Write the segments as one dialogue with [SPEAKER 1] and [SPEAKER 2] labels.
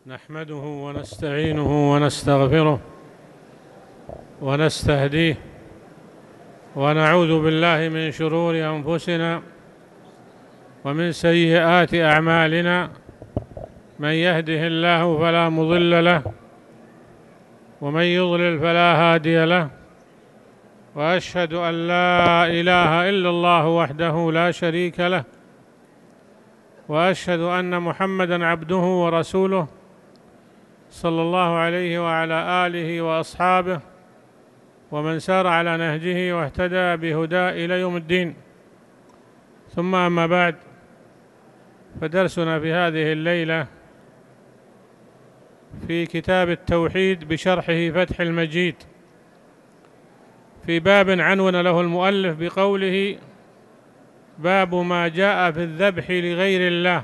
[SPEAKER 1] نحمده ونستعينه ونستغفره ونستهديه ونعوذ بالله من شرور أنفسنا ومن سيئات أعمالنا. من يهده الله فلا مضل له ومن يضلل فلا هادي له، وأشهد أن لا إله إلا الله وحده لا شريك له، وأشهد أن محمدًا عبده ورسوله صلى الله عليه وعلى آله وأصحابه ومن سار على نهجه واهتدى بهداه إلى يوم الدين. ثم أما بعد، فدرسنا في هذه الليلة في كتاب التوحيد بشرحه فتح المجيد، في باب عنون له المؤلف بقوله: باب ما جاء في الذبح لغير الله.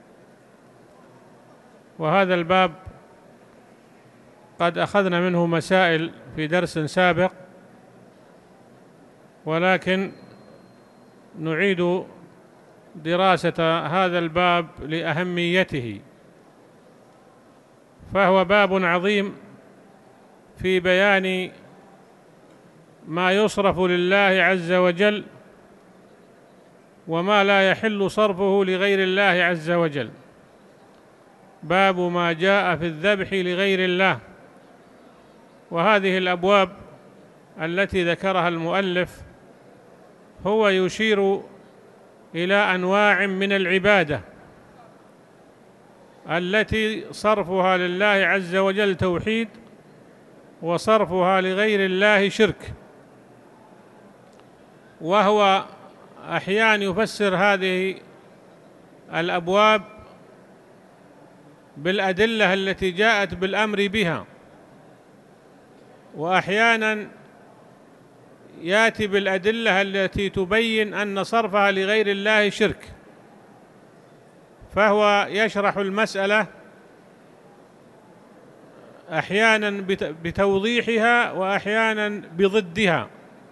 [SPEAKER 1] وهذا الباب قد أخذنا منه مسائل في درس سابق، ولكن نعيد دراسة هذا الباب لأهميته، فهو باب عظيم في بيان ما يصرف لله عز وجل وما لا يحل صرفه لغير الله عز وجل. باب ما جاء في الذبح لغير الله. وهذه الأبواب التي ذكرها المؤلف هو يشير إلى أنواع من العبادة التي صرفها لله عز وجل توحيد، وصرفها لغير الله شرك. وهو أحيانا يفسر هذه الأبواب بالأدلة التي جاءت بالأمر بها، وأحيانا يأتي بالأدلة التي تبين أن صرفها لغير الله شرك، فهو يشرح المسألة أحيانا بتوضيحها وأحيانا بضدها.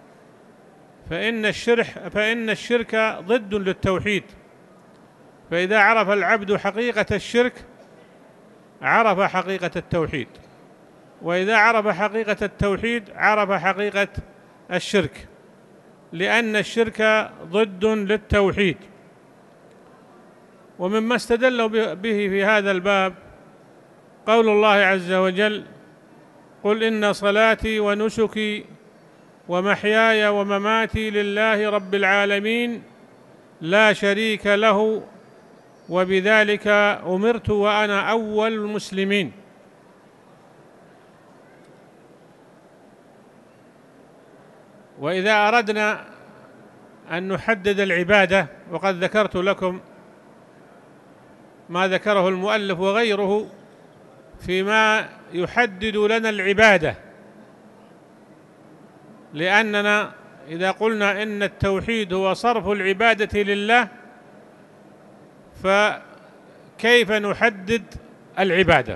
[SPEAKER 1] فإن الشرك ضد للتوحيد، فإذا عرف العبد حقيقة الشرك عرف حقيقة التوحيد، وإذا عرف حقيقة التوحيد عرف حقيقة الشرك، لأن الشرك ضد للتوحيد. ومما استدلوا به في هذا الباب قول الله عز وجل: قل إن صلاتي ونسكي ومحياي ومماتي لله رب العالمين لا شريك له وبذلك أمرت وأنا أول المسلمين. وإذا أردنا أن نحدد العبادة، وقد ذكرت لكم ما ذكره المؤلف وغيره فيما يحدد لنا العبادة، لأننا إذا قلنا إن التوحيد هو صرف العبادة لله، فكيف نحدد العبادة؟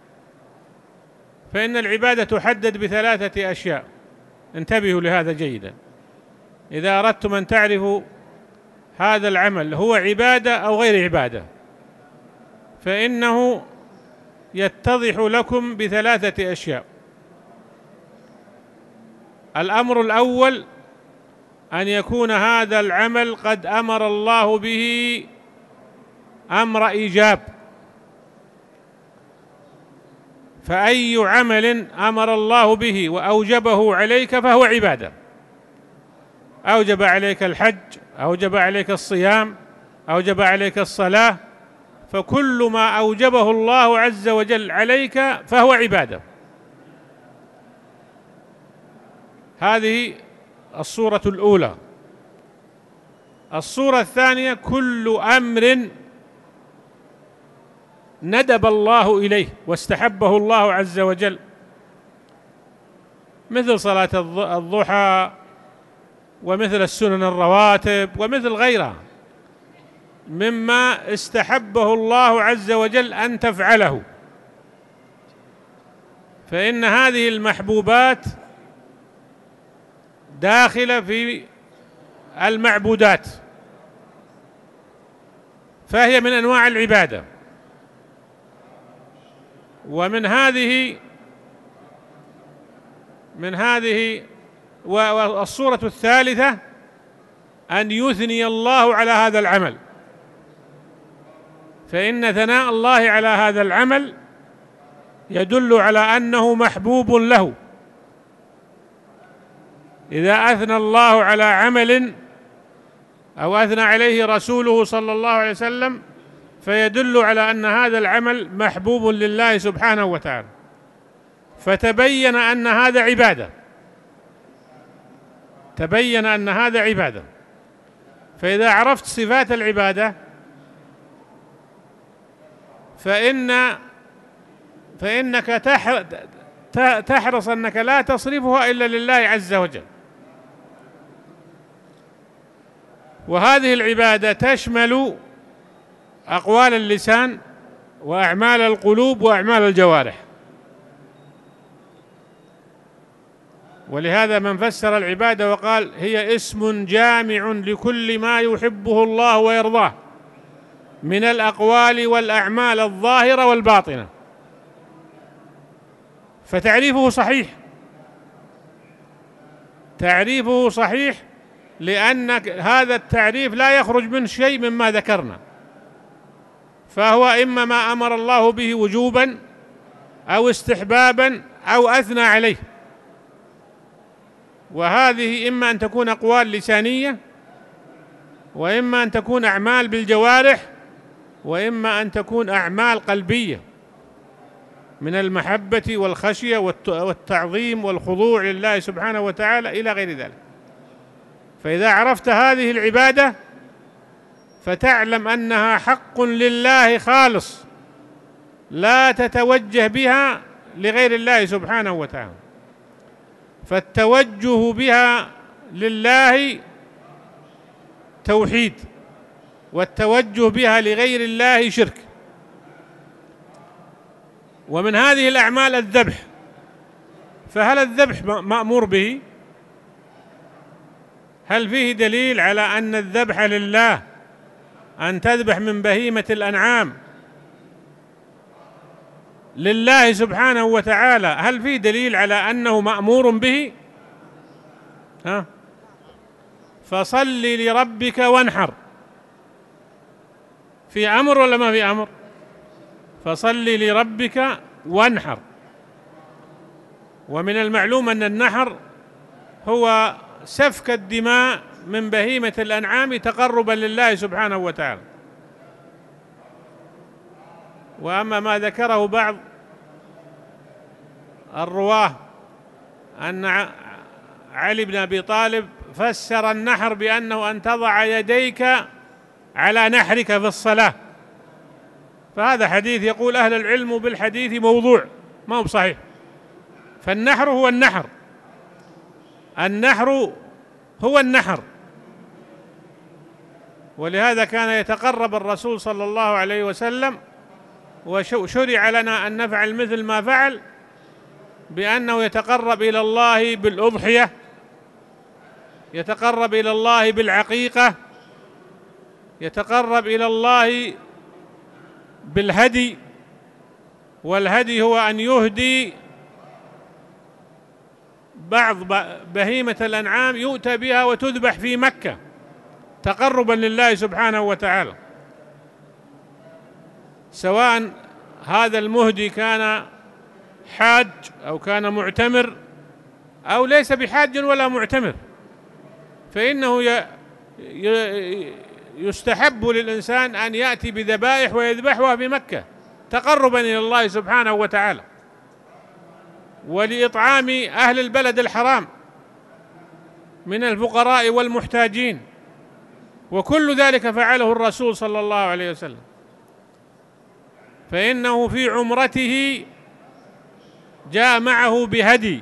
[SPEAKER 1] فإن العبادة تحدد بثلاثة أشياء، انتبهوا لهذا جيدا. إذا أردتم أن تعرفوا هذا العمل هو عبادة أو غير عبادة، فإنه يتضح لكم بثلاثة أشياء. الأمر الأول أن يكون هذا العمل قد أمر الله به أمر إيجاب، فأي عمل أمر الله به وأوجبه عليك فهو عبادة. أوجب عليك الحج، أوجب عليك الصيام، أوجب عليك الصلاة، فكل ما أوجبه الله عز وجل عليك فهو عبادة. هذه الصورة الأولى. الصورة الثانية: كل أمر ندب الله إليه واستحبه الله عز وجل، مثل صلاة الضحى، ومثل السنن الرواتب، ومثل غيرها مما استحبه الله عز وجل أن تفعله، فإن هذه المحبوبات داخلة في المعبودات، فهي من أنواع العبادة. ومن هذه والصورة الثالثة أن يثني الله على هذا العمل، فإن ثناء الله على هذا العمل يدل على أنه محبوب له. إذا أثنى الله على عمل أو أثنى عليه رسوله صلى الله عليه وسلم فيدل على أن هذا العمل محبوب لله سبحانه وتعالى، فتبين أن هذا عبادة، تبين أن هذا عبادة. فإذا عرفت صفات العبادة فإنك تحرص أنك لا تصرفها إلا لله عز وجل. وهذه العبادة تشمل أقوال اللسان وأعمال القلوب وأعمال الجوارح. ولهذا من فسر العبادة وقال هي اسم جامع لكل ما يحبه الله ويرضاه من الأقوال والأعمال الظاهرة والباطنة. فتعريفه صحيح، تعريفه صحيح، لأن هذا التعريف لا يخرج من شيء مما ذكرنا، فهو إما ما أمر الله به وجوبا أو استحبابا أو أثنى عليه. وهذه إما أن تكون أقوال لسانية، وإما أن تكون أعمال بالجوارح، وإما أن تكون أعمال قلبية من المحبة والخشية والتعظيم والخضوع لله سبحانه وتعالى إلى غير ذلك. فإذا عرفت هذه العبادة فتعلم أنها حق لله خالص، لا تتوجه بها لغير الله سبحانه وتعالى. فالتوجه بها لله توحيد، والتوجه بها لغير الله شرك. ومن هذه الأعمال الذبح، فهل الذبح مأمور به؟ هل فيه دليل على أن الذبح لله أن تذبح من بهيمة الأنعام لله سبحانه وتعالى؟ هل فيه دليل على أنه مأمور به؟ فصل لربك وانحر، في أمر ولا ما في أمر؟ فصل لربك وانحر. ومن المعلوم أن النحر هو سفك الدماء من بهيمة الأنعام تقربا لله سبحانه وتعالى. وأما ما ذكره بعض الرواه أن علي بن أبي طالب فسر النحر بأنه أن تضع يديك على نحرك في الصلاة، فهذا حديث يقول أهل العلم بالحديث موضوع، ما هو صحيح. فالنحر هو النحر، النحر هو النحر. ولهذا كان يتقرب الرسول صلى الله عليه وسلم، وشرع لنا أن نفعل مثل ما فعل، بأنه يتقرب إلى الله بالأضحية، يتقرب إلى الله بالعقيقة، يتقرب إلى الله بالهدي. والهدي هو أن يهدي بعض بهيمة الأنعام يؤتى بها وتذبح في مكة تقربا لله سبحانه وتعالى، سواء هذا المهدي كان حاج أو كان معتمر أو ليس بحاج ولا معتمر، فإنه يستحب للإنسان أن يأتي بذبائح ويذبحها بمكة تقربا إلى الله سبحانه وتعالى، ولإطعام أهل البلد الحرام من الفقراء والمحتاجين. وكل ذلك فعله الرسول صلى الله عليه وسلم، فإنه في عمرته جاء معه بهدي،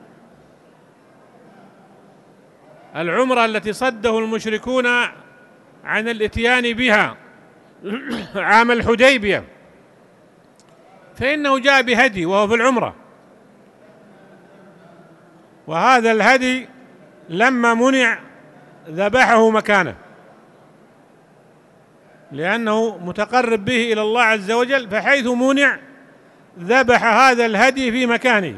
[SPEAKER 1] العمرة التي صده المشركون عن الاتيان بها عام الحديبية، فإنه جاء بهدي وهو في العمرة. وهذا الهدي لما منع ذبحه مكانه، لأنه متقرب به إلى الله عز وجل، فحيث منع ذبح هذا الهدي في مكانه.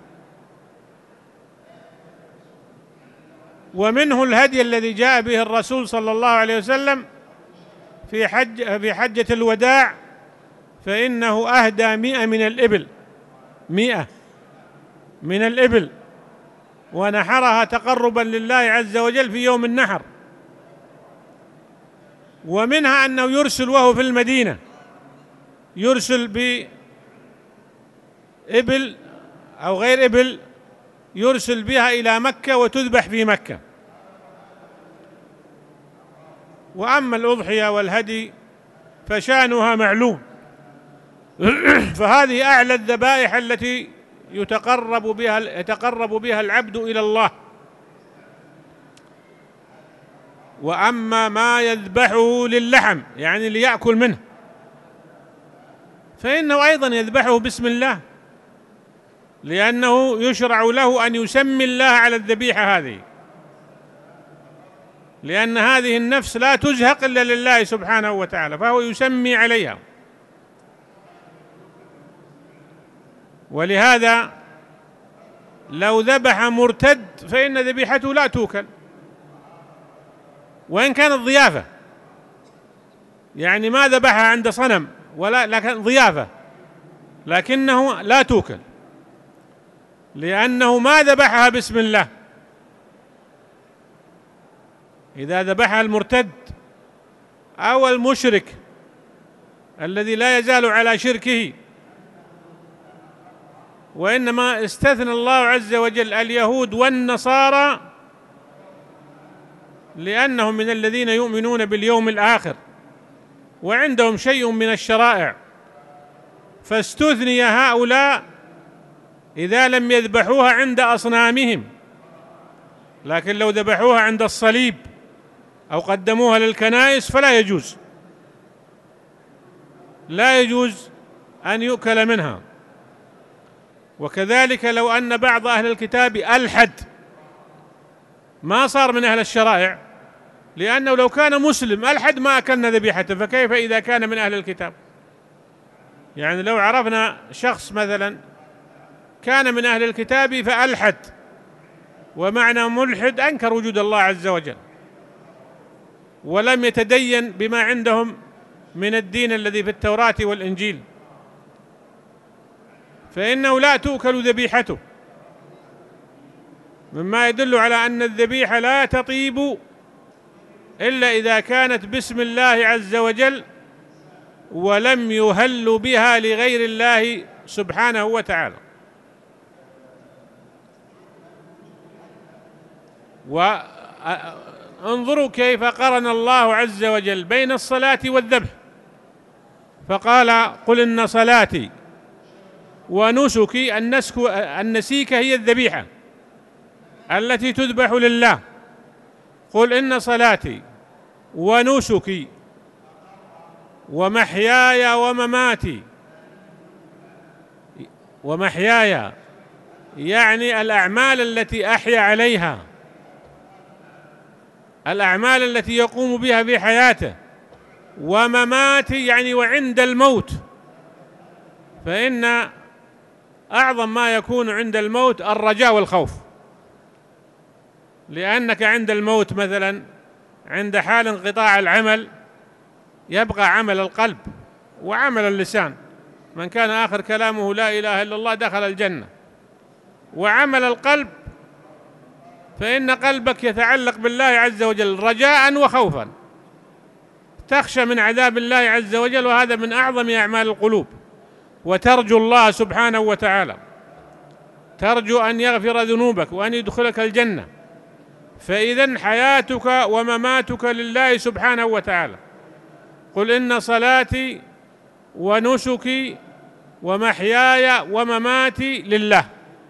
[SPEAKER 1] ومنه الهدي الذي جاء به الرسول صلى الله عليه وسلم في حجة الوداع، فإنه أهدى 100 من الإبل، 100 من الإبل، ونحرها تقربا لله عز وجل في يوم النحر. ومنها أنه يرسل وهو في المدينة، يرسل بإبل أو غير إبل، يرسل بها إلى مكة وتذبح في مكة. وأما الأضحية والهدي فشأنها معلوم، فهذه أعلى الذبائح التي يتقرب بها العبد إلى الله. وأما ما يذبحه للحم يعني ليأكل منه، فإنه أيضا يذبحه بسم الله، لأنه يشرع له أن يسمي الله على الذبيحة هذه، لأن هذه النفس لا تزهق إلا لله سبحانه وتعالى، فهو يسمي عليها. ولهذا لو ذبح مرتد فإن ذبيحته لا توكل، وإن كانت ضيافة، يعني ما ذبحها عند صنم لكن ضيافة، لكنه لا توكل، لأنه ما ذبحها بسم الله. إذا ذبحها المرتد أو المشرك الذي لا يزال على شركه، وإنما استثنى الله عز وجل اليهود والنصارى لأنهم من الذين يؤمنون باليوم الآخر وعندهم شيء من الشرائع، فاستثني هؤلاء إذا لم يذبحوها عند أصنامهم، لكن لو ذبحوها عند الصليب أو قدموها للكنائس فلا يجوز، لا يجوز أن يؤكل منها. وكذلك لو أن بعض أهل الكتاب ألحد ما صار من أهل الشرائع، لأنه لو كان مسلم ألحد ما أكلنا ذبيحته، فكيف إذا كان من أهل الكتاب؟ يعني لو عرفنا شخص مثلا كان من أهل الكتاب فألحد، ومعنى ملحد أنكر وجود الله عز وجل ولم يتدين بما عندهم من الدين الذي في التوراة والإنجيل، فإنه لا تؤكل ذبيحته، مما يدل على أن الذبيحة لا تطيب إلا إذا كانت باسم الله عز وجل ولم يهل بها لغير الله سبحانه وتعالى. وانظروا كيف قرن الله عز وجل بين الصلاة والذبح، فقال: قل إن صلاتي ونسكي، النسيك هي الذبيحة التي تذبح لله، قل إن صلاتي ونسكي ومحياي ومماتي، ومحياي يعني الأعمال التي أحيا عليها، الأعمال التي يقوم بها في حياته، ومماتي يعني وعند الموت، فإن أعظم ما يكون عند الموت الرجاء والخوف، لأنك عند الموت مثلا عند حال انقطاع العمل يبقى عمل القلب وعمل اللسان، من كان آخر كلامه لا إله إلا الله دخل الجنة. وعمل القلب فإن قلبك يتعلق بالله عز وجل رجاء وخوفا، تخشى من عذاب الله عز وجل، وهذا من أعظم أعمال القلوب، وترجو الله سبحانه وتعالى، ترجو أن يغفر ذنوبك وأن يدخلك الجنة. فإذن حياتك ومماتك لله سبحانه وتعالى. قل إن صلاتي ونسكي ومحياي ومماتي لله،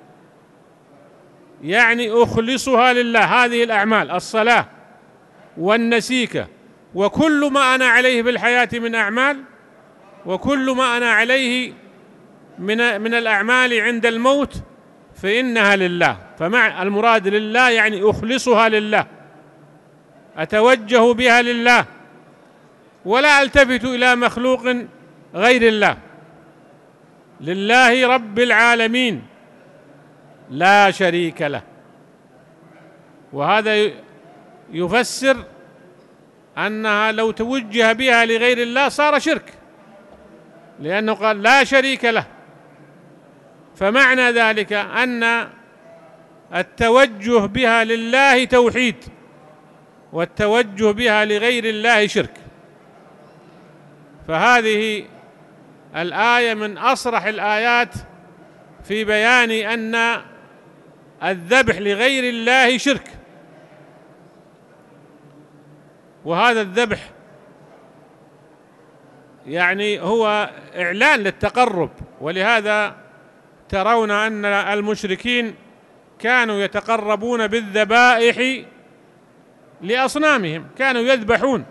[SPEAKER 1] يعني أخلصها لله، هذه الأعمال الصلاة والنسيك وكل ما أنا عليه في الحياة من أعمال، وكل ما أنا عليه من الأعمال عند الموت، فإنها لله. فمع المراد لله يعني أخلصها لله، أتوجه بها لله، ولا ألتفت إلى مخلوق غير الله، لله رب العالمين لا شريك له. وهذا يفسر أنها لو توجه بها لغير الله صار شرك، لأنه قال لا شريك له. فمعنى ذلك أن التوجه بها لله توحيد، والتوجه بها لغير الله شرك. فهذه الآية من أصرح الآيات في بيان أن الذبح لغير الله شرك. وهذا الذبح يعني هو إعلان للتقرب، ولهذا ترون أن المشركين كانوا يتقربون بالذبائح لأصنامهم، كانوا يذبحون،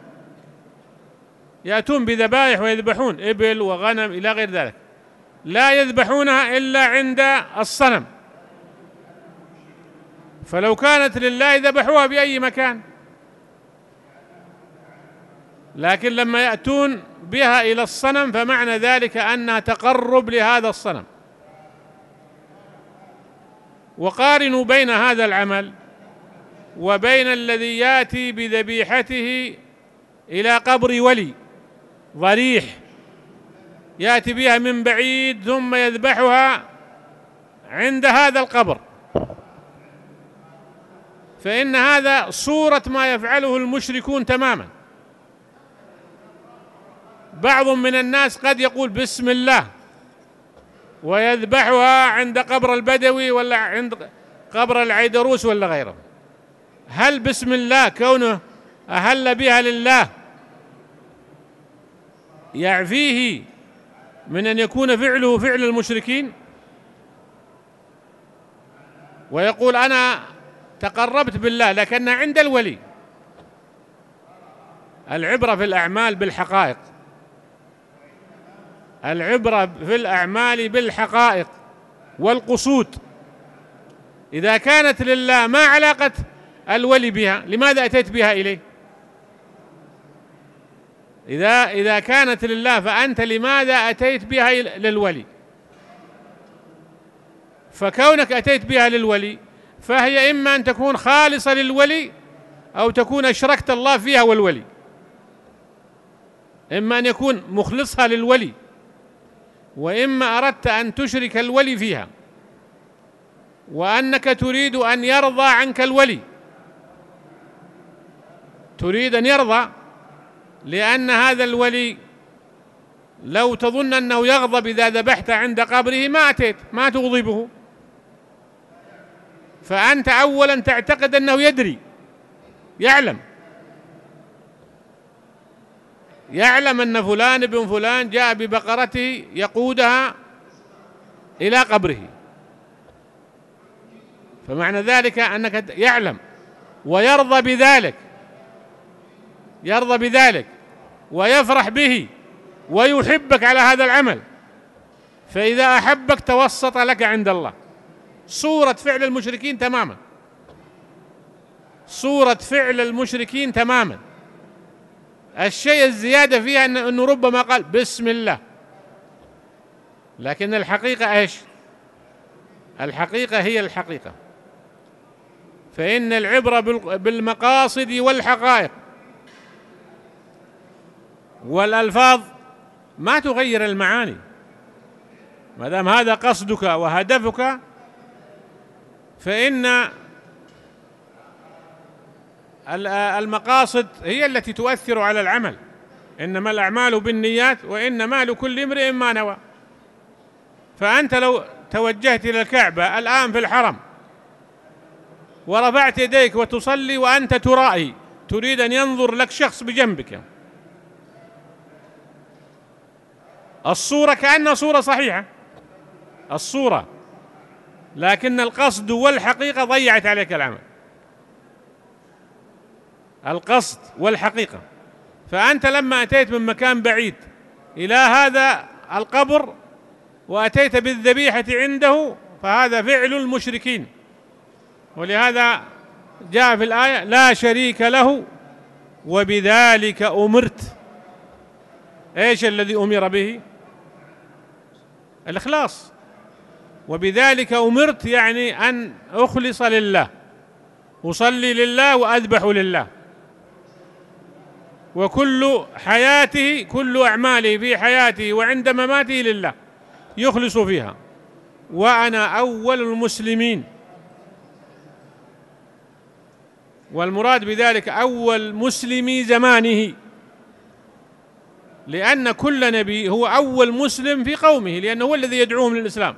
[SPEAKER 1] يأتون بذبائح ويذبحون إبل وغنم إلى غير ذلك، لا يذبحونها إلا عند الصنم. فلو كانت لله ذبحوها بأي مكان، لكن لما يأتون بها إلى الصنم فمعنى ذلك أنها تقرب لهذا الصنم. وقارنوا بين هذا العمل وبين الذي يأتي بذبيحته إلى قبر ولي ضريح، يأتي بها من بعيد ثم يذبحها عند هذا القبر، فإن هذا صورة ما يفعله المشركون تماما. بعض من الناس قد يقول بسم الله ويذبحها عند قبر البدوي ولا عند قبر العيدروس ولا غيره. هل بسم الله كونه أهل بها لله يعفيه من أن يكون فعله فعل المشركين؟ ويقول أنا تقربت بالله لكنها عند الولي. العبرة في الأعمال بالحقائق، العبرة في الأعمال بالحقائق والقصود. إذا كانت لله ما علاقة الولي بها؟ لماذا أتيت بها إليه؟ إذا كانت لله فأنت لماذا أتيت بها للولي؟ فكونك أتيت بها للولي فهي إما أن تكون خالصة للولي أو تكون أشركت الله فيها والولي، إما أن يكون مخلصها للولي، وإما أردت أن تشرك الولي فيها، وأنك تريد أن يرضى عنك الولي، تريد أن يرضى، لأن هذا الولي لو تظن أنه يغضب إذا ذبحت عند قبره ما أتيت، ما تغضبه. فأنت أولا تعتقد أنه يدري، يعلم أن فلان بن فلان جاء ببقرته يقودها إلى قبره، فمعنى ذلك أنك يعلم ويرضى بذلك ويفرح به ويحبك على هذا العمل. فإذا أحبك توسط لك عند الله. صورة فعل المشركين تماما، صورة فعل المشركين تماما. الشيء الزيادة فيها أنه ربما قال بسم الله، لكن الحقيقة إيش؟ الحقيقة هي الحقيقة. فإن العبرة بالمقاصد والحقائق، والألفاظ ما تغير المعاني. ما دام هذا قصدك وهدفك فإن المقاصد هي التي تؤثر على العمل. إنما الأعمال بالنيات وإنما لكل امرئ ما نوى. فأنت لو توجهت إلى الكعبة الآن في الحرم ورفعت يديك وتصلي وأنت ترائي، تريد أن ينظر لك شخص بجنبك، الصورة كأنها صورة صحيحة الصورة، لكن القصد والحقيقة ضيعت عليك العمل، القصد والحقيقة. فأنت لما أتيت من مكان بعيد إلى هذا القبر وأتيت بالذبيحة عنده فهذا فعل المشركين. ولهذا جاء في الآية لا شريك له وبذلك أمرت. إيش الذي أمر به؟ الإخلاص. وبذلك أمرت، يعني أن أخلص لله، أصلي لله وأذبح لله، وكل حياته، كل أعماله في حياته وعند مماته لله يخلص فيها. وأنا أول المسلمين، والمراد بذلك أول مسلمي زمانه، لأن كل نبي هو أول مسلم في قومه، لأنه هو الذي يدعوهم للإسلام.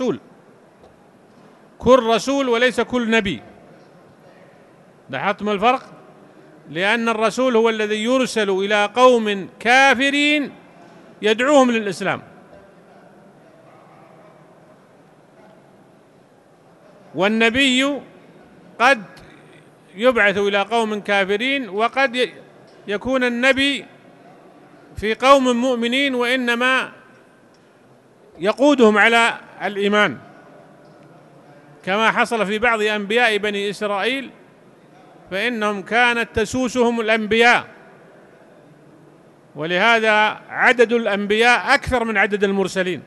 [SPEAKER 1] كل رسول وليس كل نبي. لاحظتم الفرق؟ لأن الرسول هو الذي يرسل إلى قوم كافرين يدعوهم للإسلام، والنبي قد يبعث إلى قوم كافرين، وقد يكون النبي في قوم مؤمنين وإنما يقودهم على الإيمان، كما حصل في بعض أنبياء بني إسرائيل، فإنهم كانت تسوسهم الأنبياء، ولهذا عدد الأنبياء أكثر من عدد المرسلين.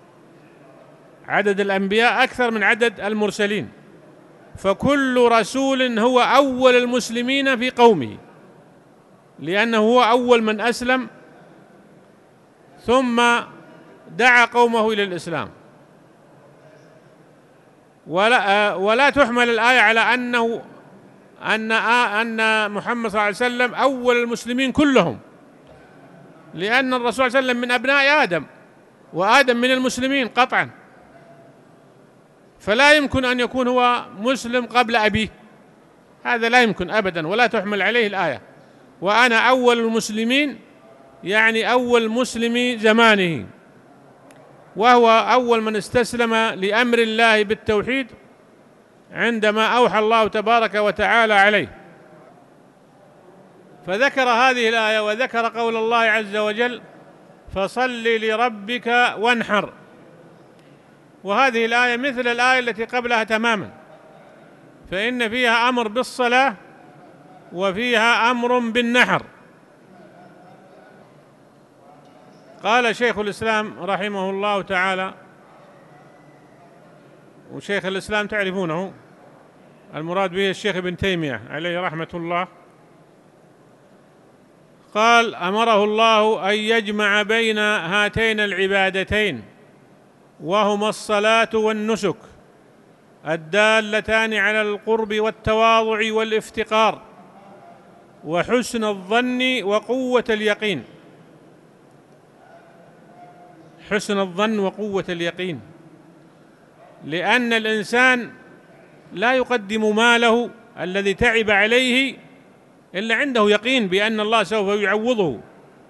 [SPEAKER 1] عدد الأنبياء أكثر من عدد المرسلين، فكل رسول هو أول المسلمين في قومه، لأنه هو أول من أسلم ثم دعا قومه إلى الإسلام. ولا تحمل الآية على أن محمد صلى الله عليه وسلم أول المسلمين كلهم، لأن الرسول صلى الله عليه وسلم من أبناء آدم، وآدم من المسلمين قطعا، فلا يمكن أن يكون هو مسلم قبل أبيه، هذا لا يمكن أبدا، ولا تحمل عليه الآية. وأنا أول المسلمين يعني أول مسلمي زمانه، وهو أول من استسلم لأمر الله بالتوحيد عندما أوحى الله تبارك وتعالى عليه. فذكر هذه الآية وذكر قول الله عز وجل: فصل لربك وانحر. وهذه الآية مثل الآية التي قبلها تماما، فإن فيها أمر بالصلاة وفيها أمر بالنحر. قال شيخ الإسلام رحمه الله تعالى، وشيخ الإسلام تعرفونه، المراد به الشيخ ابن تيمية عليه رحمة الله، قال: أمره الله أن يجمع بين هاتين العبادتين، وهما الصلاة والنسك، الدالتان على القرب والتواضع والافتقار وحسن الظن وقوة اليقين. حسن الظن وقوة اليقين، لأن الإنسان لا يقدم ماله الذي تعب عليه إلا عنده يقين بأن الله سوف يعوضه،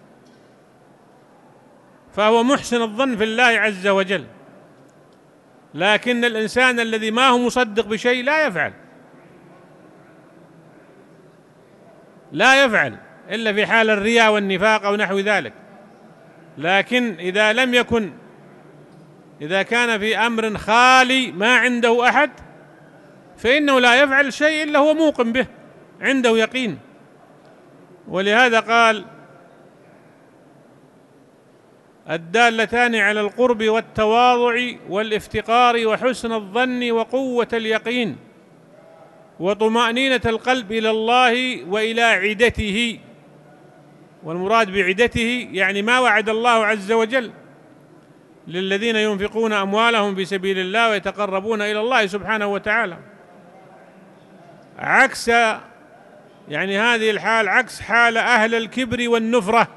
[SPEAKER 1] فهو محسن الظن في الله عز وجل. لكن الإنسان الذي ما هو مصدق بشيء لا يفعل إلا في حال الرياء والنفاق أو نحو ذلك. لكن إذا كان في أمر خالي ما عنده أحد، فإنه لا يفعل شيء إلا هو موقن به، عنده يقين. ولهذا قال: الدالتان على القرب والتواضع والافتقار وحسن الظن وقوة اليقين وطمأنينة القلب إلى الله وإلى عدته. والمراد بعدته يعني ما وعد الله عز وجل للذين ينفقون أموالهم في سبيل الله ويتقربون إلى الله سبحانه وتعالى، عكس يعني هذه الحال عكس حال أهل الكبر والنفرة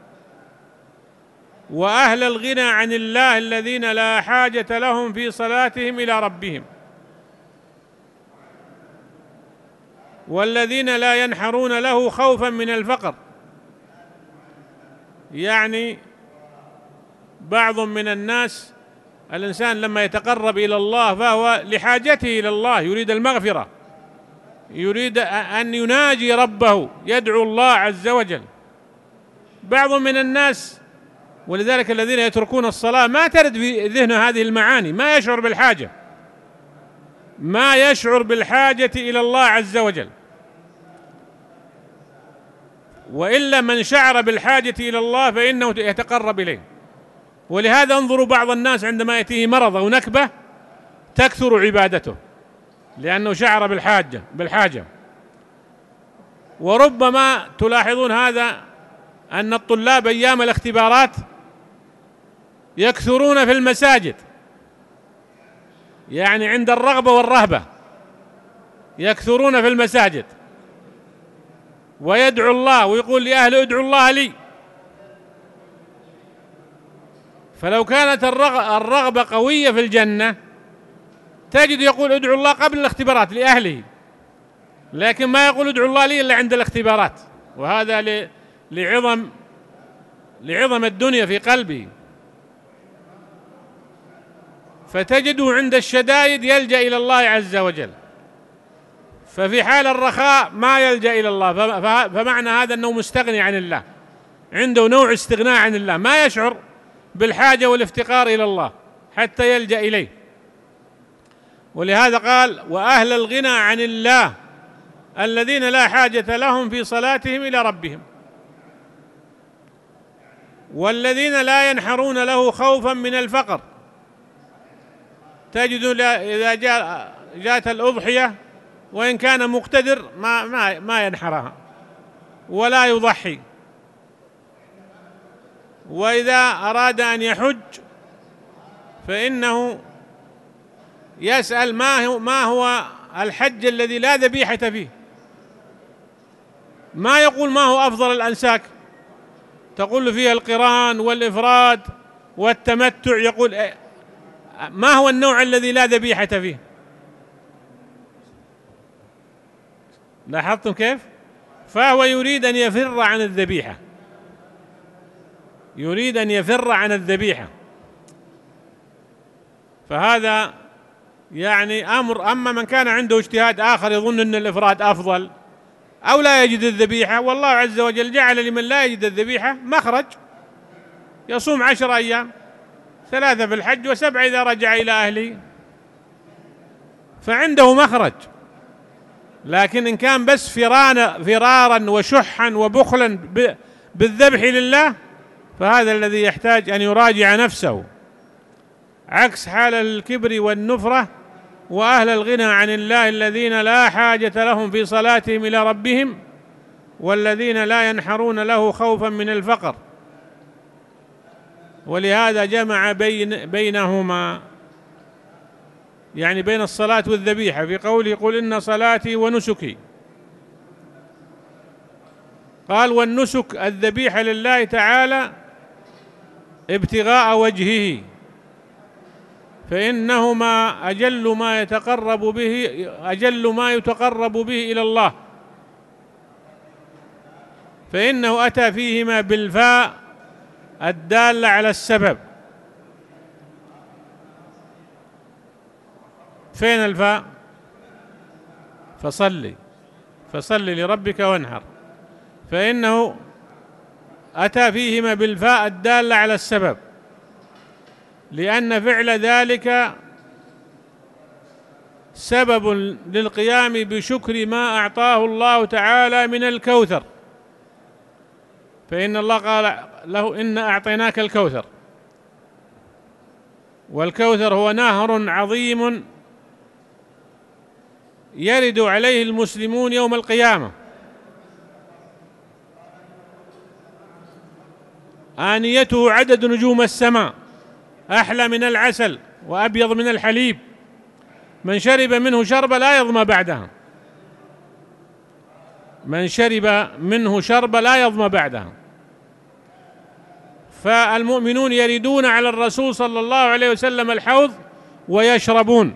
[SPEAKER 1] وأهل الغنى عن الله الذين لا حاجة لهم في صلاتهم إلى ربهم، والذين لا ينحرون له خوفا من الفقر. يعني بعض من الناس، الإنسان لما يتقرب إلى الله فهو لحاجته إلى الله، يريد المغفرة، يريد أن يناجي ربه، يدعو الله عز وجل. بعض من الناس، ولذلك الذين يتركون الصلاة ما ترد في ذهنه هذه المعاني، ما يشعر بالحاجة إلى الله عز وجل. وإلا من شعر بالحاجة إلى الله فإنه يتقرب إليه. ولهذا انظروا بعض الناس عندما يأتيه مرض أو نكبة تكثر عبادته لأنه شعر بالحاجة. وربما تلاحظون هذا أن الطلاب أيام الاختبارات يكثرون في المساجد، يعني عند الرغبة والرهبة يكثرون في المساجد، ويدعو الله ويقول لأهله ادعوا الله لي. فلو كانت الرغبة قوية في الجنة تجد يقول ادعوا الله قبل الاختبارات لأهله، لكن ما يقول ادعوا الله لي إلا عند الاختبارات، وهذا لعظم الدنيا في قلبه. فتجده عند الشدائد يلجأ إلى الله عز وجل، ففي حال الرخاء ما يلجأ إلى الله. فمعنى هذا أنه مستغني عن الله، عنده نوع استغناء عن الله، ما يشعر بالحاجة والافتقار إلى الله حتى يلجأ إليه. ولهذا قال وأهل الغنى عن الله الذين لا حاجة لهم في صلاتهم إلى ربهم، والذين لا ينحرون له خوفا من الفقر. تجد إذا جاءت الأضحية وإن كان مقتدر ما ينحرها ولا يضحي، وإذا أراد أن يحج فإنه يسأل ما هو الحج الذي لا ذبيحة فيه، ما يقول ما هو أفضل الأنساك، تقول فيها القران والإفراد والتمتع، يقول ما هو النوع الذي لا ذبيحة فيه. لاحظتم كيف؟ فهو يريد أن يفر عن الذبيحة، يريد أن يفر عن الذبيحة. فهذا يعني أمر. أما من كان عنده اجتهاد آخر يظن أن الإفراد أفضل أو لا يجد الذبيحة، والله عز وجل جعل لمن لا يجد الذبيحة مخرج، يصوم 10 أيام، 3 في الحج و7 إذا رجع إلى أهله، فعنده مخرج. لكن إن كان بس فرارا وشحا وبخلا بالذبح لله فهذا الذي يحتاج أن يراجع نفسه، عكس حال الكبر والنفرة. وأهل الغنى عن الله الذين لا حاجة لهم في صلاتهم إلى ربهم والذين لا ينحرون له خوفا من الفقر. ولهذا جمع بينهما، يعني بين الصلاة والذبيحة، في قوله قل إن صلاتي ونسكي. قال والنسك الذبيحة لله تعالى ابتغاء وجهه، فإنهما أجل ما يتقرب به إلى الله، فإنه أتى فيهما بالفاء الدالة على السبب. فين الفاء؟ فصل لربك وانحر، فإنه أتى فيهما بالفاء الدالة على السبب، لأن فعل ذلك سبب للقيام بشكر ما أعطاه الله تعالى من الكوثر، فإن الله قال له إنا أعطيناك الكوثر، والكوثر هو نهر عظيم يرد عليه المسلمون يوم القيامة، آنيته عدد نجوم السماء، أحلى من العسل وأبيض من الحليب، من شرب منه شربة لا يظمأ بعدها، من شرب منه شربة لا يظمأ بعدها. فالمؤمنون يردون على الرسول صلى الله عليه وسلم الحوض ويشربون.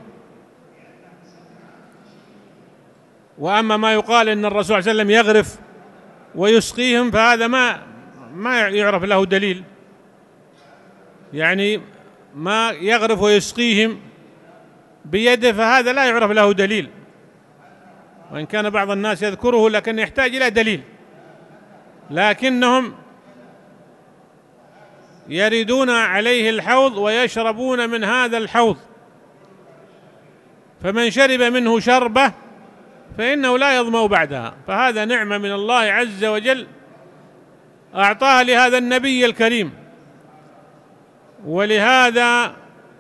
[SPEAKER 1] وأما ما يقال إن الرسول صلى الله عليه وسلم يغرف ويسقيهم فهذا ما يعرف له دليل، يعني ما يغرف ويسقيهم بيده فهذا لا يعرف له دليل، وإن كان بعض الناس يذكره لكن يحتاج إلى دليل. لكنهم يردون عليه الحوض ويشربون من هذا الحوض، فمن شرب منه شربة فإنه لا يظمأ بعدها. فهذا نعمة من الله عز وجل أعطاها لهذا النبي الكريم، ولهذا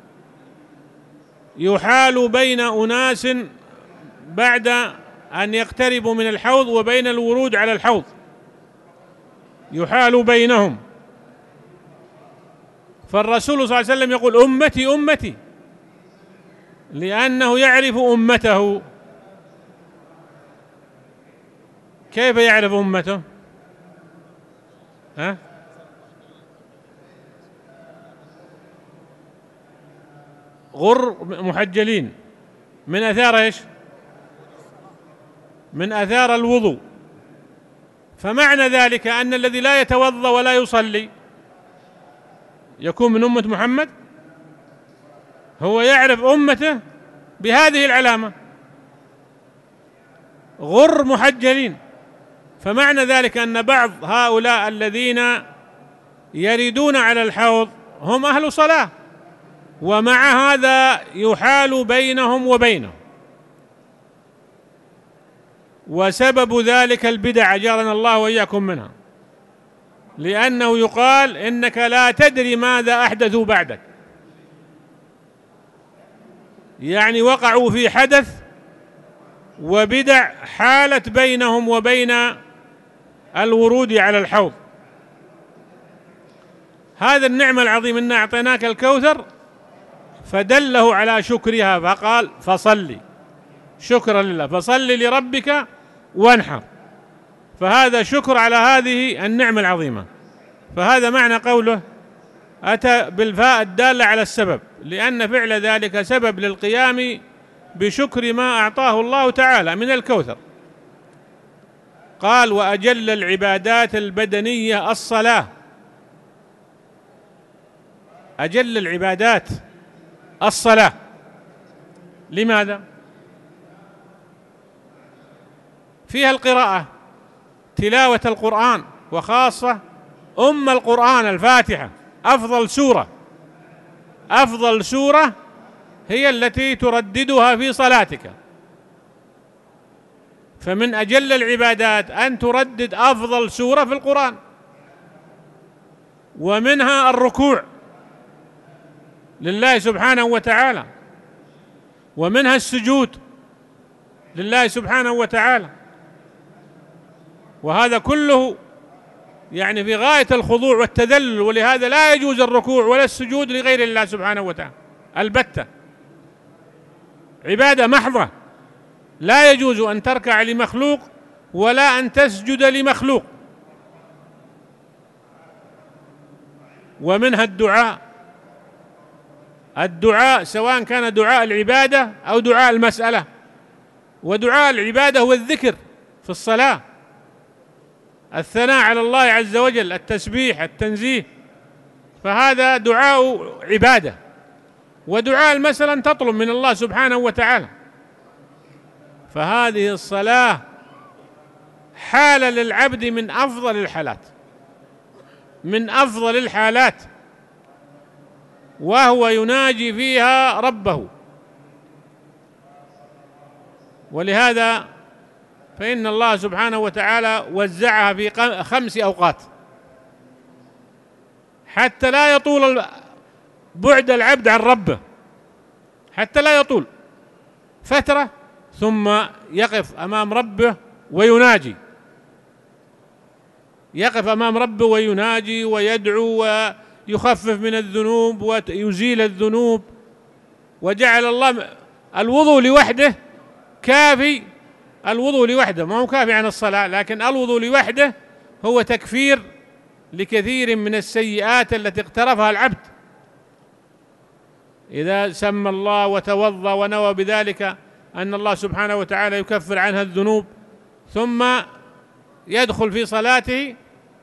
[SPEAKER 1] يحال بين أناس بعد أن يقتربوا من الحوض وبين الورود على الحوض، يحال بينهم. فالرسول صلى الله عليه وسلم يقول أمتي أمتي، لأنه يعرف أمته. كيف يعرف أمته؟ غر محجلين من أثار إيش؟ من أثار الوضوء. فمعنى ذلك أن الذي لا يتوضأ ولا يصلي يكون من أمة محمد. هو يعرف أمته بهذه العلامة، غر محجلين. فمعنى ذلك أن بعض هؤلاء الذين يردون على الحوض هم أهل صلاة، ومع هذا يحال بينهم وبينه، وسبب ذلك البدع أجارنا الله وإياكم منها، لأنه يقال إنك لا تدري ماذا أحدثوا بعدك، يعني وقعوا في حدث وبدع حالت بينهم وبين الورود على الحوض. هذا النعمة العظيمة إنا أعطيناك الكوثر، فدله على شكرها فقال فصلي، شكرا لله، فصل لربك وانحر. فهذا شكر على هذه النعمة العظيمة. فهذا معنى قوله أتى بالفاء الدالة على السبب، لأن فعل ذلك سبب للقيام بشكر ما أعطاه الله تعالى من الكوثر. قال وأجل العبادات البدنية الصلاة. أجل العبادات الصلاة. لماذا؟ فيها القراءة، تلاوة القرآن، وخاصة القرآن الفاتحة، أفضل سورة هي التي ترددها في صلاتك. فمن أجل العبادات أن تردد أفضل سورة في القرآن، ومنها الركوع لله سبحانه وتعالى، ومنها السجود لله سبحانه وتعالى، وهذا كله يعني في غاية الخضوع والتذلل. ولهذا لا يجوز الركوع ولا السجود لغير الله سبحانه وتعالى البتة، عبادة محضة، لا يجوز أن تركع لمخلوق ولا أن تسجد لمخلوق. ومنها الدعاء سواء كان دعاء العبادة أو دعاء المسألة. ودعاء العبادة هو الذكر في الصلاة، الثناء على الله عز وجل، التسبيح، التنزيه، فهذا دعاء عبادة. ودعاء المسألة تطلب من الله سبحانه وتعالى. فهذه الصلاة حالة للعبد من أفضل الحالات، وهو يناجي فيها ربه. ولهذا فإن الله سبحانه وتعالى وزعها في 5 أوقات حتى لا يطول بعد العبد عن ربه، حتى لا يطول فترة ثم يقف أمام ربه ويناجي، يقف أمام ربه ويناجي ويدعو ويخفف من الذنوب ويزيل الذنوب. وجعل الله الوضوء لوحده كافي، الوضوء لوحده ما هو كافي عن الصلاة، لكن الوضوء لوحده هو تكفير لكثير من السيئات التي اقترفها العبد. إذا سمى الله وتوضأ ونوى بذلك أن الله سبحانه وتعالى يكفر عنها الذنوب، ثم يدخل في صلاته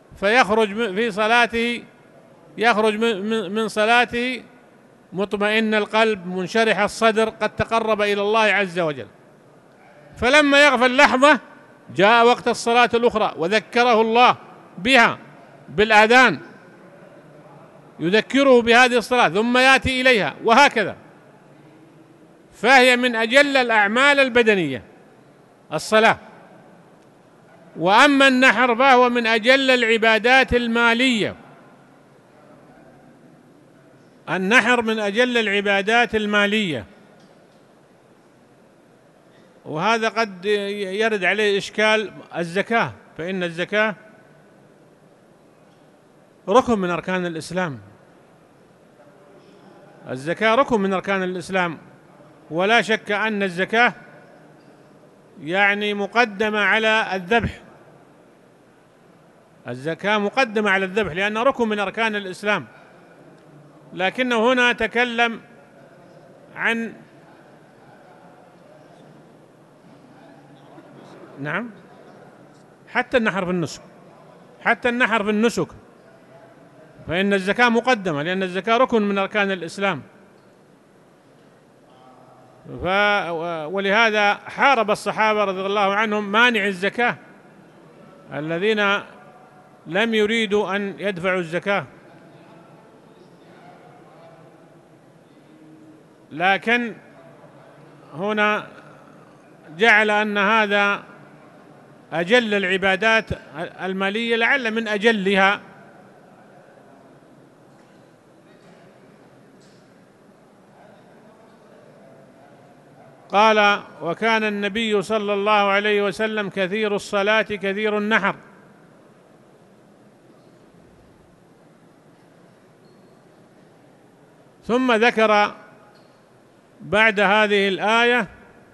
[SPEAKER 1] يخرج من صلاته مطمئن القلب منشرح الصدر قد تقرب إلى الله عز وجل. فلما يغفل لحظة جاء وقت الصلاة الأخرى وذكره الله بها بالآذان، يذكره بهذه الصلاة ثم يأتي إليها، وهكذا. فهي من أجل الأعمال البدنية الصلاة. وأما النحر فهو من أجل العبادات المالية، النحر من أجل العبادات المالية، وهذا قد يرد عليه إشكال الزكاة، فإن الزكاة ركن من أركان الإسلام. الزكاة ركن من أركان الإسلام، ولا شك أن الزكاة يعني مقدمة على الذبح. الزكاة مقدمة على الذبح لأنها ركن من أركان الإسلام، لكنه هنا تكلم عن نعم حتى النحر في النسك، حتى النحر في النسك، فإن الزكاة مقدمة لأن الزكاة ركن من أركان الإسلام. ولهذا حارب الصحابة رضي الله عنهم مانع الزكاة الذين لم يريدوا أن يدفعوا الزكاة، لكن هنا جعل أن هذا أجل العبادات المالية، لعل من أجلها. قال: وكان النبي صلى الله عليه وسلم كثير الصلاة كثير النحر. ثم ذكر بعد هذه الآية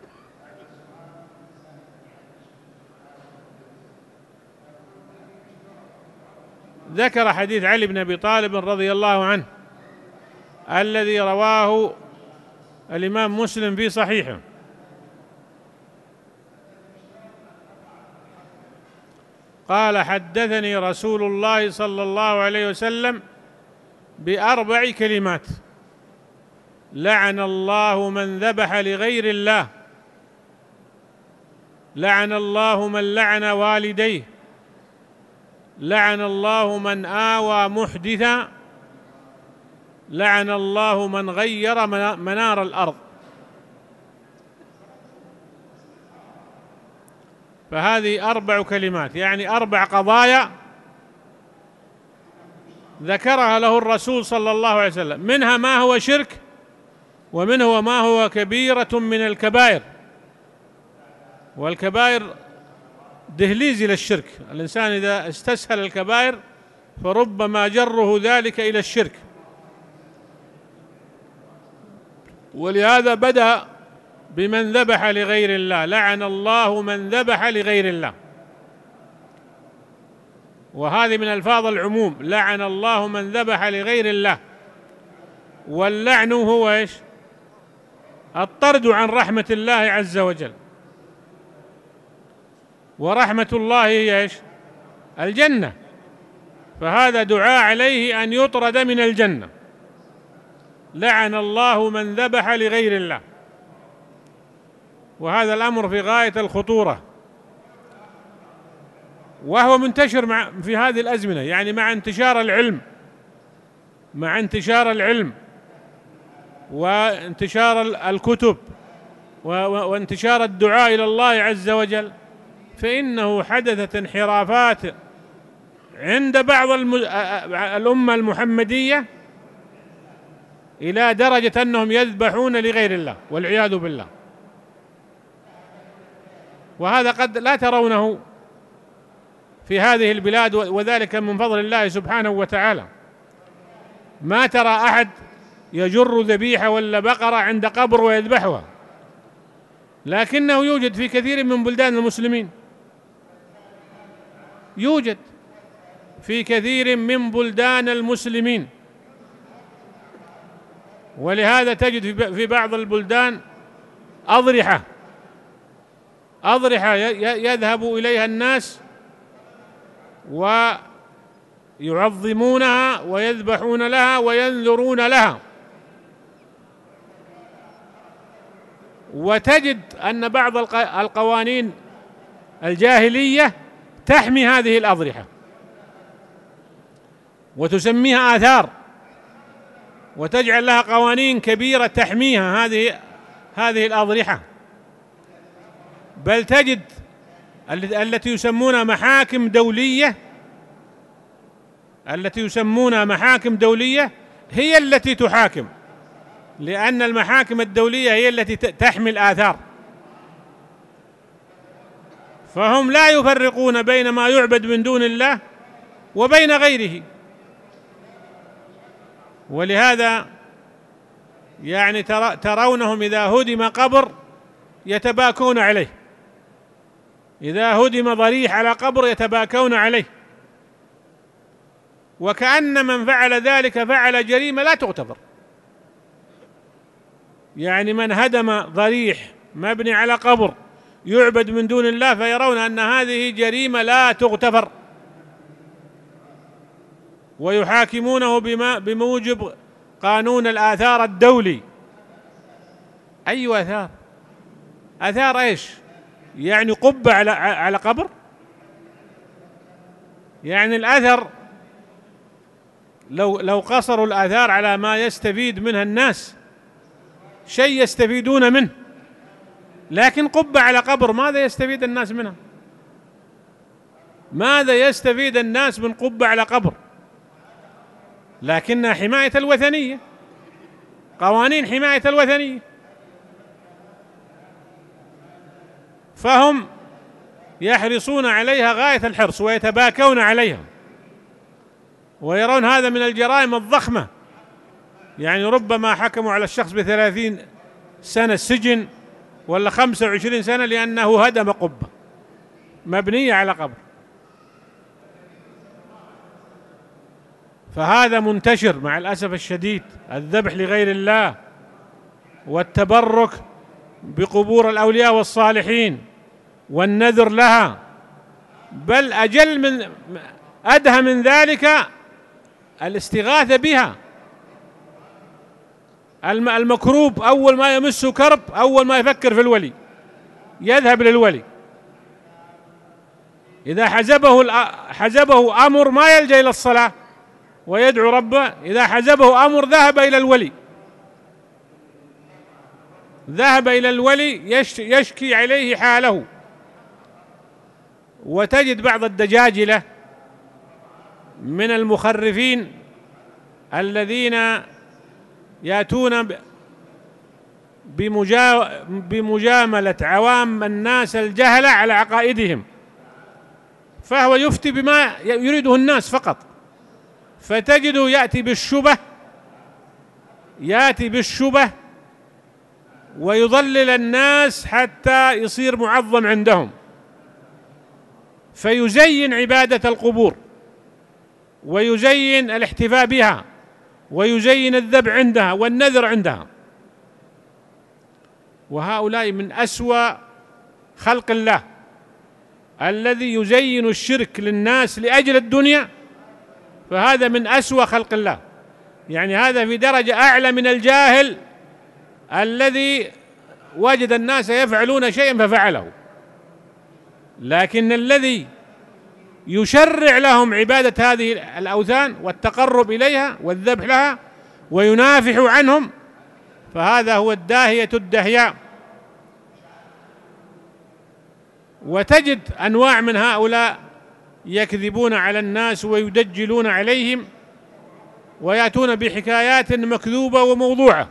[SPEAKER 1] ذكر حديث علي بن أبي طالب رضي الله عنه الذي رواه الإمام مسلم في صحيحه. قال: حدثني رسول الله صلى الله عليه وسلم بأربع كلمات: لعن الله من ذبح لغير الله، لعن الله من لعن والديه، لعن الله من آوى محدثا، لعن الله من غير منار الأرض. فهذه أربع كلمات، يعني أربع قضايا ذكرها له الرسول صلى الله عليه وسلم، منها ما هو شرك، ومنه ما هو كبيرة من الكبائر، والكبائر دهليز إلى الشرك. الإنسان إذا استسهل الكبائر فربما جره ذلك إلى الشرك، ولهذا بدأ بمن ذبح لغير الله: لعن الله من ذبح لغير الله. وهذه من ألفاظ العموم: لعن الله من ذبح لغير الله. واللعن هو إيش؟ الطرد عن رحمة الله عز وجل، ورحمة الله هي إيش؟ الجنة، فهذا دعاء عليه أن يطرد من الجنة. لعن الله من ذبح لغير الله، وهذا الأمر في غاية الخطورة، وهو منتشر في هذه الأزمنة، يعني مع انتشار العلم وانتشار الكتب وانتشار الدعاء إلى الله عز وجل، فإنه حدثت انحرافات عند بعض الأمة المحمدية إلى درجة أنهم يذبحون لغير الله والعياذ بالله. وهذا قد لا ترونه في هذه البلاد، وذلك من فضل الله سبحانه وتعالى. ما ترى أحد يجر ذبيحة ولا بقرة عند قبر ويذبحها، لكنه يوجد في كثير من بلدان المسلمين، يوجد في كثير من بلدان المسلمين. ولهذا تجد في بعض البلدان أضرحة يذهب إليها الناس ويعظمونها ويذبحون لها وينذرون لها، وتجد أن بعض القوانين الجاهلية تحمي هذه الأضرحة وتسميها آثار، وتجعل لها قوانين كبيرة تحميها هذه الأضرحة. بل تجد التي يسمونها محاكم دولية، هي التي تحاكم، لأن المحاكم الدولية هي التي تحمي الآثار، فهم لا يفرقون بين ما يعبد من دون الله وبين غيره. ولهذا يعني ترونهم إذا هدم قبر يتباكون عليه، إذا هدم ضريح على قبر يتباكون عليه، وكأن من فعل ذلك فعل جريمة لا تغتفر. يعني من هدم ضريح مبني على قبر يعبد من دون الله فيرون أن هذه جريمة لا تغتفر، ويحاكمونه بموجب قانون الآثار الدولي. أي آثار؟ آثار إيش؟ يعني قبة على قبر؟ يعني الأثر لو قصروا الآثار على ما يستفيد منها الناس شيء يستفيدون منه، لكن قبة على قبر ماذا يستفيد الناس منها؟ ماذا يستفيد الناس من قبة على قبر؟ لكنها حماية الوثنية، قوانين حماية الوثنية. فهم يحرصون عليها غاية الحرص ويتباكون عليها، ويرون هذا من الجرائم الضخمة. يعني ربما حكموا على الشخص ب30 سنة سجن ولا 25 سنة لأنه هدم قبة مبنية على قبر. فهذا منتشر مع الأسف الشديد، الذبح لغير الله والتبرك بقبور الأولياء والصالحين والنذر لها، بل أدهى من ذلك الاستغاثة بها. المكروب أول ما يمسه كرب أول ما يفكر في الولي يذهب للولي، إذا حزبه أمر ما يلجأ إلى الصلاة ويدعو ربه، إذا حزبه أمر ذهب إلى الولي، ذهب إلى الولي يشكي عليه حاله. وتجد بعض الدجاجلة من المخرفين الذين يأتون بمجاملة عوام الناس الجهلة على عقائدهم، فهو يفتي بما يريده الناس فقط، فتجده يأتي بالشبه ويضلل الناس حتى يصير معظم عندهم، فيزين عبادة القبور ويزين الاحتفاء بها ويزين الذبح عندها والنذر عندها. وهؤلاء من أسوأ خلق الله، الذي يزين الشرك للناس لأجل الدنيا، فهذا من أسوأ خلق الله. يعني هذا في درجة أعلى من الجاهل الذي وجد الناس يفعلون شيئا ففعله، لكن الذي يشرع لهم عبادة هذه الأوثان والتقرب إليها والذبح لها وينافح عنهم، فهذا هو الداهية الدهياء. وتجد أنواع من هؤلاء يكذبون على الناس ويدجلون عليهم ويأتون بحكايات مكذوبة وموضوعة.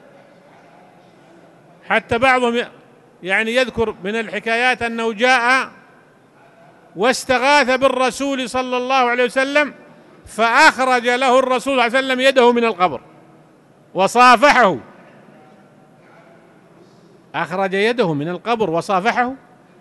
[SPEAKER 1] حتى بعضهم يعني يذكر من الحكايات أنه جاء واستغاث بالرسول صلى الله عليه وسلم فأخرج له الرسول صلى الله عليه وسلم يده من القبر وصافحه، أخرج يده من القبر وصافحه.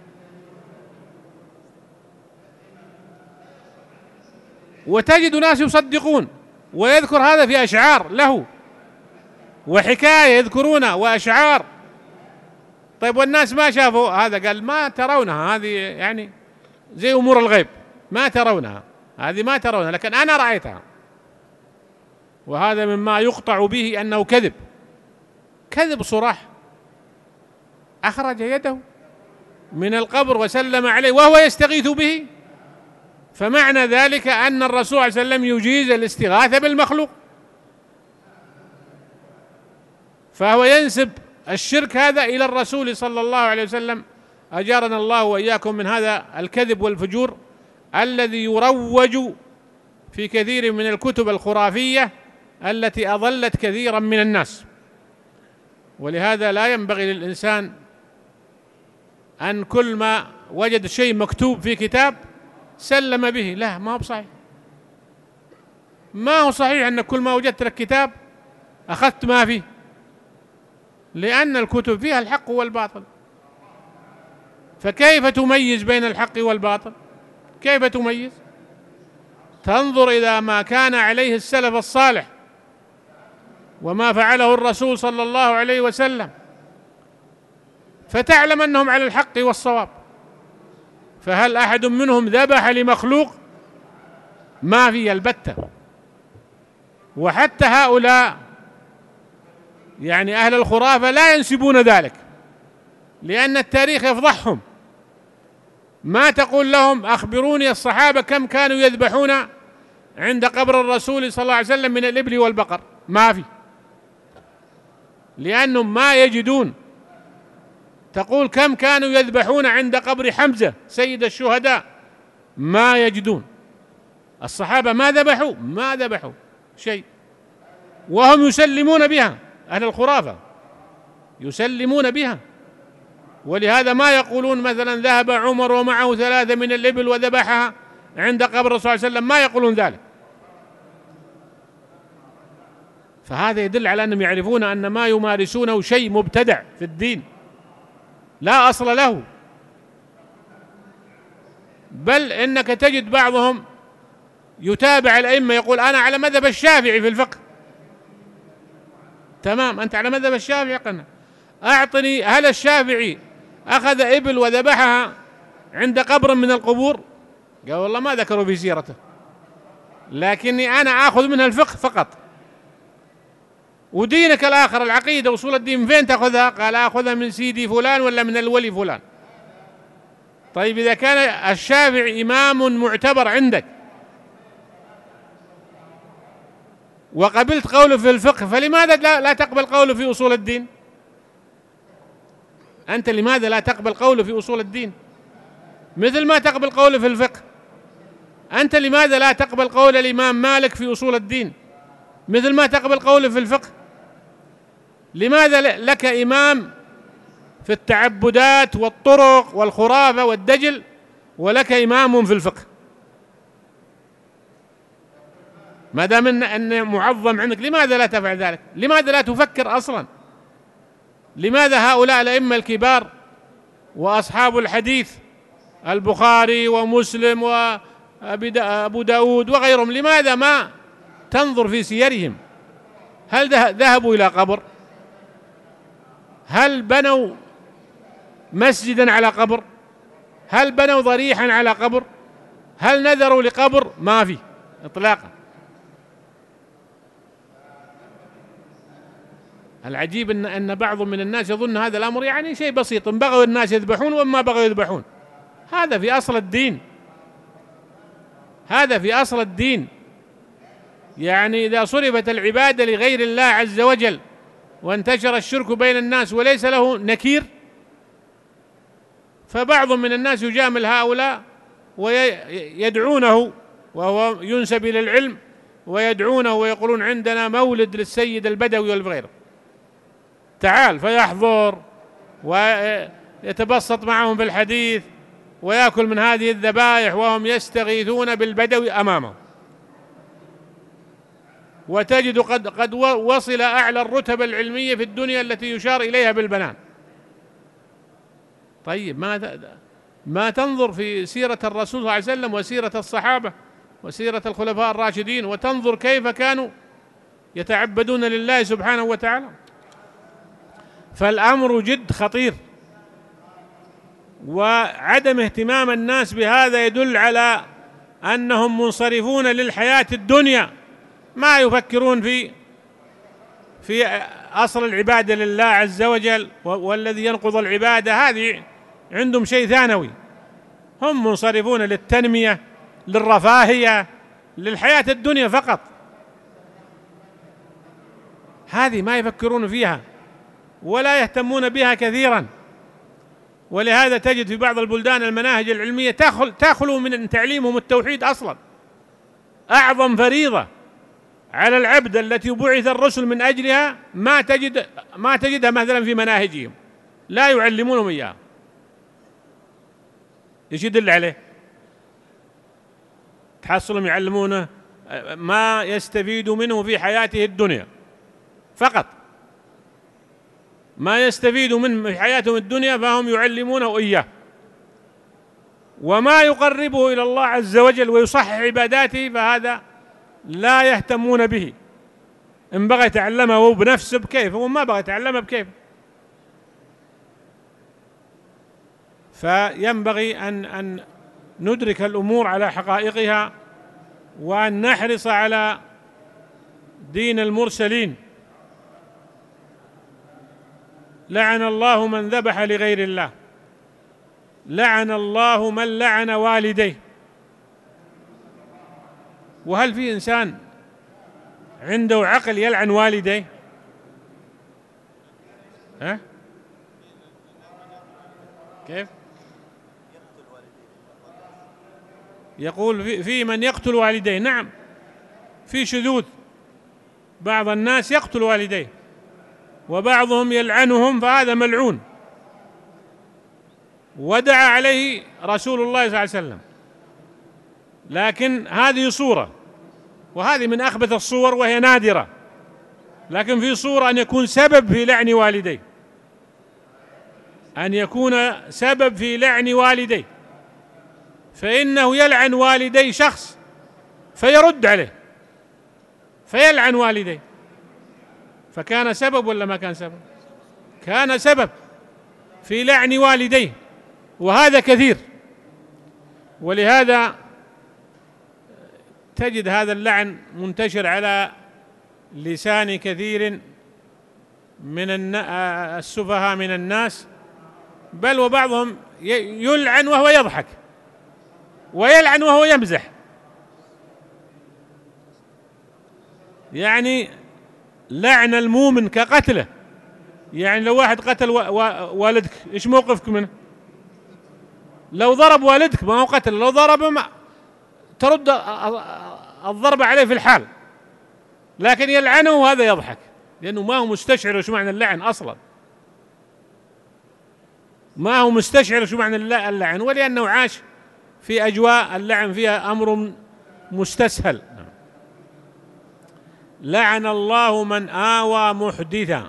[SPEAKER 1] وتجد ناس يصدقون ويذكر هذا في أشعار له وحكاية يذكرونها وأشعار. طيب والناس ما شافوا هذا؟ قال ما ترونها، هذه يعني زي أمور الغيب ما ترونها، هذه ما ترونها لكن أنا رأيتها. وهذا مما يقطع به أنه كذب صراح. أخرج يده من القبر وسلم عليه وهو يستغيث به، فمعنى ذلك أن الرسول صلى الله عليه وسلم يجيز الاستغاثة بالمخلوق، فهو ينسب الشرك هذا إلى الرسول صلى الله عليه وسلم. أجارنا الله وإياكم من هذا الكذب والفجور الذي يروج في كثير من الكتب الخرافية التي أضلت كثيرا من الناس. ولهذا لا ينبغي للإنسان أن كل ما وجد شيء مكتوب في كتاب سلم به، لا، ما هو صحيح. ما هو صحيح أن كل ما وجدت لك كتاب أخذت ما فيه، لأن الكتب فيها الحق والباطل. فكيف تميز بين الحق والباطل؟ كيف تميز؟ تنظر إلى ما كان عليه السلف الصالح وما فعله الرسول صلى الله عليه وسلم، فتعلم أنهم على الحق والصواب. فهل أحد منهم ذبح لمخلوق؟ ما في البتة. وحتى هؤلاء يعني أهل الخرافة لا ينسبون ذلك، لأن التاريخ يفضحهم. ما تقول لهم أخبروني الصحابة كم كانوا يذبحون عند قبر الرسول صلى الله عليه وسلم من الإبل والبقر؟ ما في، لأنهم ما يجدون. تقول كم كانوا يذبحون عند قبر حمزة سيد الشهداء؟ ما يجدون. الصحابة ما ذبحوا شيء، وهم يسلمون بها. أهل الخرافة يسلمون بها. ولهذا ما يقولون مثلا ذهب عمر ومعه 3 من الإبل وذبحها عند قبر الرسول صلى الله عليه وسلم، ما يقولون ذلك. فهذا يدل على أنهم يعرفون أن ما يمارسونه شيء مبتدع في الدين لا أصل له. بل إنك تجد بعضهم يتابع الأئمة، يقول أنا على مذهب الشافعي في الفقه. تمام، أنت على مذهب الشافعي، قلنا أعطني هل الشافعي أخذ إبل وذبحها عند قبر من القبور؟ قال والله ما ذكروا في سيرته، لكني أنا آخذ منها الفقه فقط. ودينك الآخر العقيدة وصول الدين فين تأخذها؟ قال آخذها من سيدي فلان ولا من الولي فلان. طيب إذا كان الشافعي إمام معتبر عندك وقبلت قوله في الفقه، فلماذا لا تقبل قوله في أصول الدين؟ أنت لماذا لا تقبل قوله في أصول الدين مثل ما تقبل قوله في الفقه؟ أنت لماذا لا تقبل قول الإمام مالك في أصول الدين مثل ما تقبل قوله في الفقه؟ لماذا لك إمام في التعبدات والطرق والخرافة والدجل ولك إمام في الفقه؟ ما دام أن معظم عندك، لماذا لا تفعل ذلك؟ لماذا لا تفكر أصلا؟ لماذا هؤلاء الأئمة الكبار وأصحاب الحديث البخاري ومسلم وأبو داود وغيرهم، لماذا ما تنظر في سيرهم؟ هل ذهبوا إلى قبر؟ هل بنوا مسجدا على قبر؟ هل بنوا ضريحا على قبر؟ هل نذروا لقبر؟ ما في إطلاقا. العجيب أن بعض من الناس يظن هذا الأمر يعني شيء بسيط، إن بغوا الناس يذبحون وما بغوا يذبحون. هذا في أصل الدين، هذا في أصل الدين. يعني إذا صرفت العبادة لغير الله عز وجل وانتشر الشرك بين الناس وليس له نكير، فبعض من الناس يجامل هؤلاء ويدعونه، وهو ينسب إلى العلم، ويدعونه ويقولون عندنا مولد للسيد البدوي والغيره، تعال، فيحضر ويتبسط معهم في الحديث ويأكل من هذه الذبائح وهم يستغيثون بالبدوي أمامه. وتجد قد وصل أعلى الرتب العلمية في الدنيا التي يشار إليها بالبنان. طيب ما تنظر في سيرة الرسول صلى الله عليه وسلم وسيرة الصحابة وسيرة الخلفاء الراشدين وتنظر كيف كانوا يتعبدون لله سبحانه وتعالى؟ فالأمر جد خطير، وعدم اهتمام الناس بهذا يدل على أنهم منصرفون للحياة الدنيا، ما يفكرون في أصل العبادة لله عز وجل، والذي ينقض العبادة هذه عندهم شيء ثانوي. هم منصرفون للتنمية، للرفاهية، للحياة الدنيا فقط. هذه ما يفكرون فيها ولا يهتمون بها كثيرا. ولهذا تجد في بعض البلدان المناهج العلمية تخلو من تعليمهم التوحيد أصلا، أعظم فريضة على العبد التي بعث الرسل من أجلها ما تجدها مثلا في مناهجهم، لا يعلمونهم إياها. إيش يدل عليه؟ تحصلهم يعلمونه ما يستفيد منه في حياته الدنيا فقط، ما يستفيد منه في حياتهم الدنيا فهم يعلمونه إياه، وما يقربه إلى الله عز وجل ويصحح عباداته فهذا لا يهتمون به. إن بغى يتعلمه هو بنفسه بكيف، وما بغى يتعلمه بكيف. فينبغي أن ندرك الأمور على حقائقها، وأن نحرص على دين المرسلين. لعن الله من ذبح لغير الله، لعن الله من لعن والديه. وهل في إنسان عنده عقل يلعن والديه؟ كيف؟ يقول في من يقتل والديه. نعم، في شذوذ، بعض الناس يقتل والديه وبعضهم يلعنهم، فهذا ملعون. ودعا عليه رسول الله صلى الله عليه وسلم، لكن هذه صورة، وهذه من أخبث الصور وهي نادرة، لكن في صورة أن يكون سبب في لعن والديه، أن يكون سبب في لعن والديه، فإنه يلعن والدي شخص فيرد عليه فيلعن والديه، فكان سبب ولا ما كان سبب؟ كان سبب في لعن والديه، وهذا كثير. ولهذا تجد هذا اللعن منتشر على لسان كثير من السفهاء من الناس، بل وبعضهم يلعن وهو يضحك ويلعن وهو يمزح. يعني لعن المؤمن كقتله. يعني لو واحد قتل والدك ايش موقفك منه؟ لو ضرب والدك ما هو قتل، لو ضربه ما ترد الضرب عليه في الحال، لكن يلعنه وهذا يضحك، لأنه ما هو مستشعر وش معنى اللعن أصلا، ما هو مستشعر وش معنى اللعن، ولأنه عاش في أجواء اللعن فيها أمر مستسهل. لعن الله من آوى محدثا.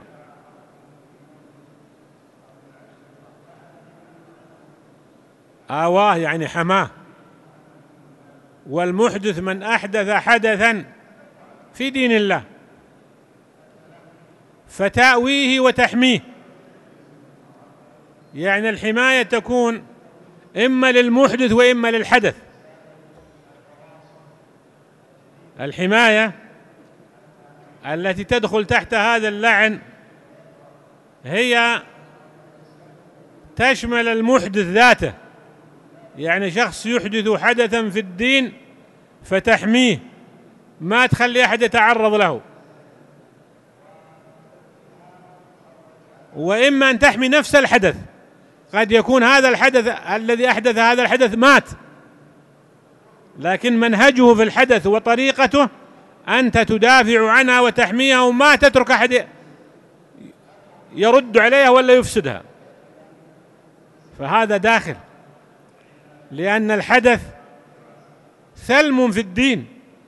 [SPEAKER 1] آواه يعني حماه، والمحدث من أحدث حدثا في دين الله فتأويه وتحميه. يعني الحماية تكون إما للمحدث وإما للحدث. الحماية التي تدخل تحت هذا اللعن هي تشمل المحدث ذاته، يعني شخص يحدث حدثا في الدين فتحميه، ما تخلي أحد يتعرض له. وإما أن تحمي نفس الحدث، قد يكون هذا الحدث الذي أحدث هذا الحدث مات، لكن منهجه في الحدث وطريقته أنت تدافع عنها وتحميها، وما تترك أحد يرد عليها ولا يفسدها، فهذا داخل، لأن الحدث ثلم في الدين،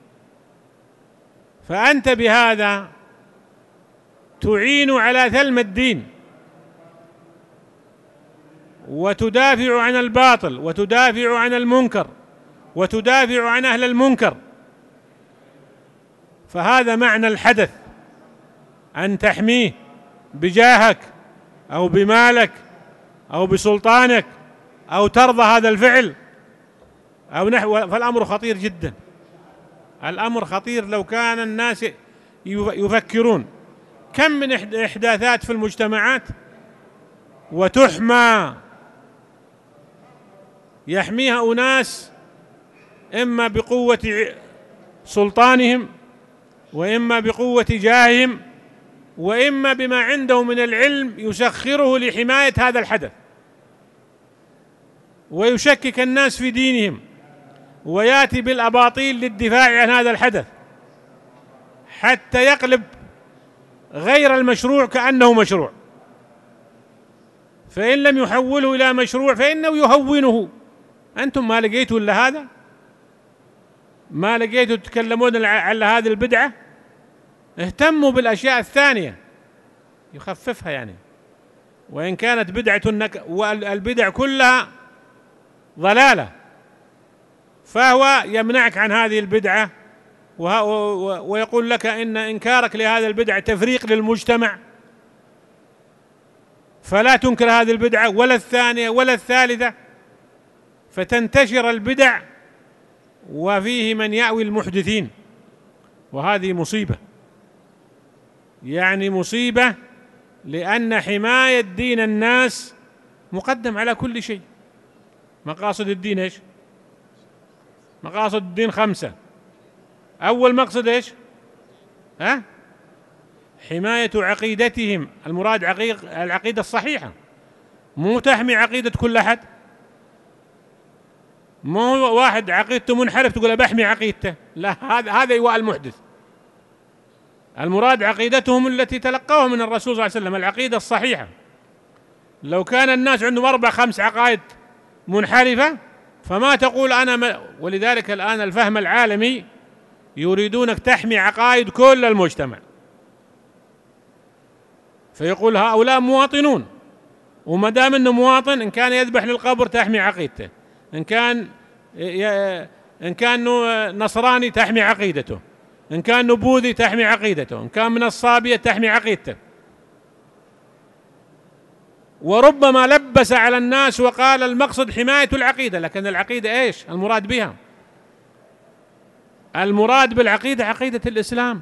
[SPEAKER 1] فأنت بهذا تعين على ثلم الدين وتدافع عن الباطل وتدافع عن المنكر وتدافع عن أهل المنكر. فهذا معنى الحدث، أن تحميه بجاهك أو بمالك أو بسلطانك أو ترضى هذا الفعل أو نحو. فالأمر خطير جدا، الأمر خطير. لو كان الناس يفكرون كم من إحداثات في المجتمعات وتحمى، يحميها أناس إما بقوة سلطانهم وإما بقوة جاههم وإما بما عنده من العلم يسخره لحماية هذا الحدث، ويشكك الناس في دينهم ويأتي بالأباطيل للدفاع عن هذا الحدث، حتى يقلب غير المشروع كأنه مشروع، فإن لم يحوله إلى مشروع فإنه يهونه. أنتم ما لقيتوا إلا هذا؟ ما لقيتوا تتكلمون على هذه البدعة؟ اهتموا بالأشياء الثانية يخففها يعني، وإن كانت بدعة والبدع كلها ضلالة، فهو يمنعك عن هذه البدعة ويقول لك إن إنكارك لهذه البدعة تفريق للمجتمع، فلا تنكر هذه البدعة ولا الثانية ولا الثالثة، فتنتشر البدع وفيه من يأوي المحدثين، وهذه مصيبة، يعني مصيبة، لأن حماية دين الناس مقدم على كل شيء. مقاصد الدين ايش؟ مقاصد الدين 5. أول مقصد ايش؟ حماية عقيدتهم، المراد العقيدة الصحيحة، مو تحمي عقيدة كل أحد. مو واحد عقيدته منحرف تقول بحمي عقيدته، لا، هذا إيواء المحدث. المراد عقيدتهم التي تلقوها من الرسول صلى الله عليه وسلم، العقيدة الصحيحة. لو كان الناس عندهم 4 5 عقائد منحرفة فما تقول ولذلك الآن الفهم العالمي يريدونك تحمي عقائد كل المجتمع، فيقول هؤلاء مواطنون، وما دام انه مواطن، ان كان يذبح للقبر تحمي عقيدته، ان كان نصراني تحمي عقيدته، ان كان بوذي تحمي عقيدته، ان كان من الصابية تحمي عقيدته. وربما لبس على الناس وقال المقصد حماية العقيدة، لكن العقيدة ايش المراد بها؟ المراد بالعقيدة عقيدة الإسلام،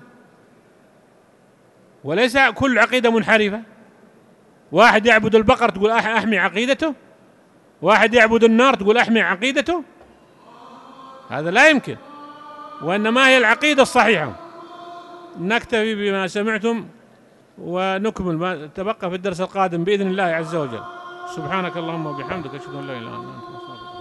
[SPEAKER 1] وليس كل عقيدة منحرفة. واحد يعبد البقر تقول أحمي عقيدته، واحد يعبد النار تقول أحمي عقيدته، هذا لا يمكن. وإنما هي العقيدة الصحيحة. نكتفي بما سمعتم ونكمل ما تبقى في الدرس القادم بإذن الله عز وجل. سبحانك اللهم وبحمدك، أشهد أن لا إله إلا أنت.